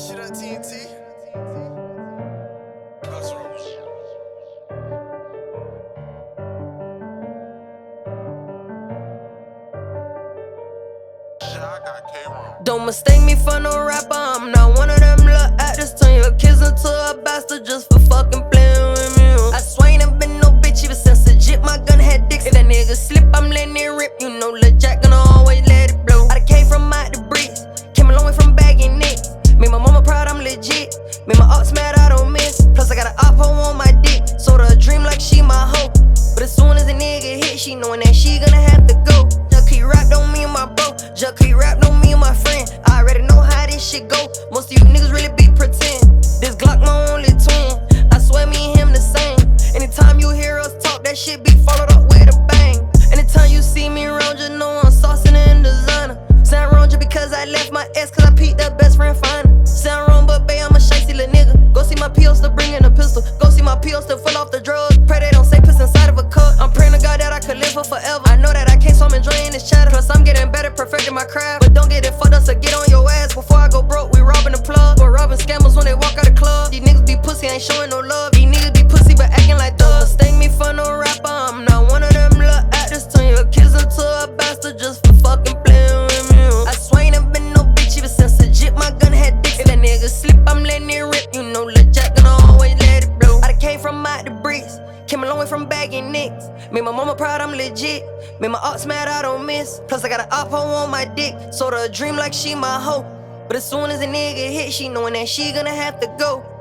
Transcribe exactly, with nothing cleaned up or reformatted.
Shit up T N T. Don't mistake me for no rapper, I'm not one of them little actors. Turn your kids into a bastard just for fucking playing with me. I swear ain't never been no bitch ever since legit my gun had dicks. If that nigga slip, I'm letting it rip. You know Lil Jack gonna always let it blow. I done came from out the bricks, came a long way from bagging nicks. Made my mama proud, I'm legit. Made my ops mad, I don't miss. Plus I got an op hoe on my dick, sold her a dream like she my hoe. But as soon as a nigga hit, she knowing that she gonna have to go. Just keep rap don't mean my bro, just keep rap don't mean my friend. I already know how this shit go, most of you niggas really be pretend. This Glock my only twin, I swear me and him the same. Anytime you hear us talk, that shit be followed up with a bang. Anytime you see me around, just know I'm saucing in designer. Sound wrong just because I left my ex, cause I peaked up best friend finder. Sound wrong but bae, I'm a shicey little nigga. Go see my P O still bringing a pistol, go see my P O still full off the drugs. Pray they don't say piss inside of a cup. I'm praying to God that I could live for forever. I know that I can't, so I'm enjoying this chatter. Plus I'm getting better, perfecting my craft. But don't get it fucked up, so get on your ass. Before I go broke, we robbing the plug. We're robbing scammers when they walk out the club. These niggas be pussy, ain't showing no love. These niggas be pussy, but acting like thugs. Mistake me for no rapper, I'm not one of them little actors. Turn your kids into a bastard just for fucking playing with me. I swear ain't never been no bitch ever since legit my gun had dicks. If that nigga slip, I'm letting it rip. You know Lil Jack gonna always let it blow. I done came from out the bricks, came a long way from bagging nicks. Made my mama proud, I'm legit. Made my ops mad, I don't miss. Plus I got an op hoe on my dick, sold her a dream like she my hoe. But as soon as a nigga hit, she knowing that she gonna have to go.